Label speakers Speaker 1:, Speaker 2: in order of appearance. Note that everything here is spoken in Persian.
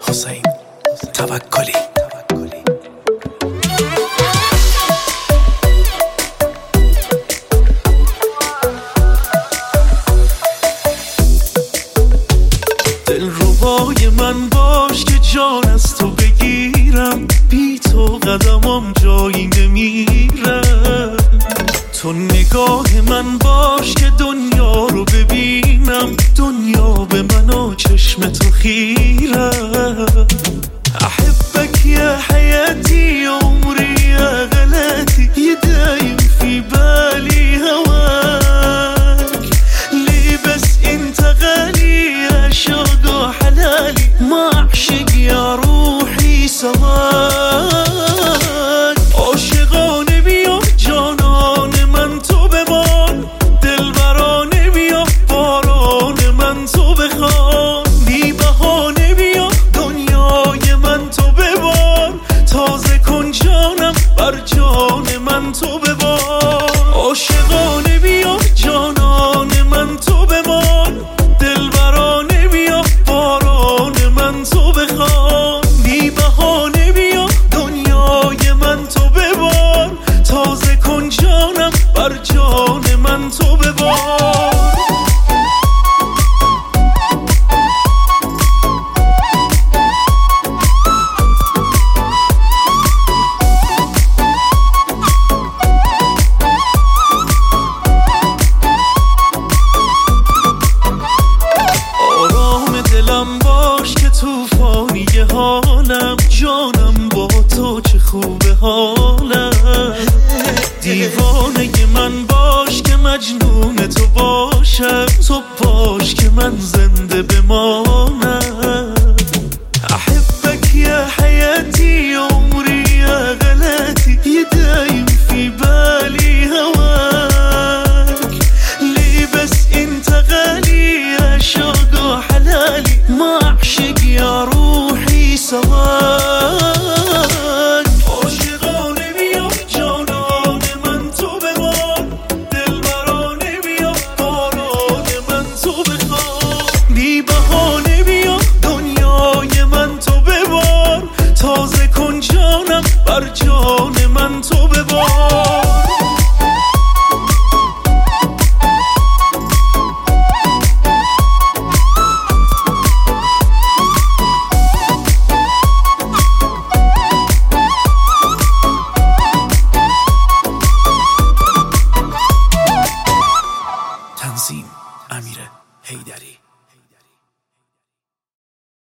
Speaker 1: حسین توکلی. دلربای من باش که جان از تو بگیرم، بی تو قدمم جایی نمیره. تو نگاه من باش که دنیا رو ببینم، دنیا به من و چشم تو خیره. احبك يا حياتي عمري يا غلاتي، يدايم في بالي هواك. ليه بس انت غالي يا شوق وحلالي، ما اعشق يا روحي سواك. عاشقانه بیا جانان من تو بمان، دلبرانه بیا باران من تو بخوان. بی بهانه بیا دنیای من تو ببار، تازه کن جانم بر جان من تو ببار. عاشقانه بیا جانان من تو بمان، دلبرانه بیا باران من تو بخوان. بی بهانه بیا دنیای من تو ببار، تازه کن جانم بر جان من تو ببار. دلم باش که توفانی حالم، جانم با تو چه خوبه حالم. دیوانه من باش که مجنون تو باشم، تو باش که من زنده بمانم. احبك يا حياتي عمري يا غلاتي، يدايم في بالي هواك. ليه بس انت غالي يا شوق وحلالي، ما اعشق يا روحي سواك. عاشقانه بیا جانان من تو بمان، دلبرانه بیا باران من تو بخوان. بی بهانه بیا دنیای من تو ببار، تازه کن جانم بر جان من تو ببار. تنظیم: امیر حیدری.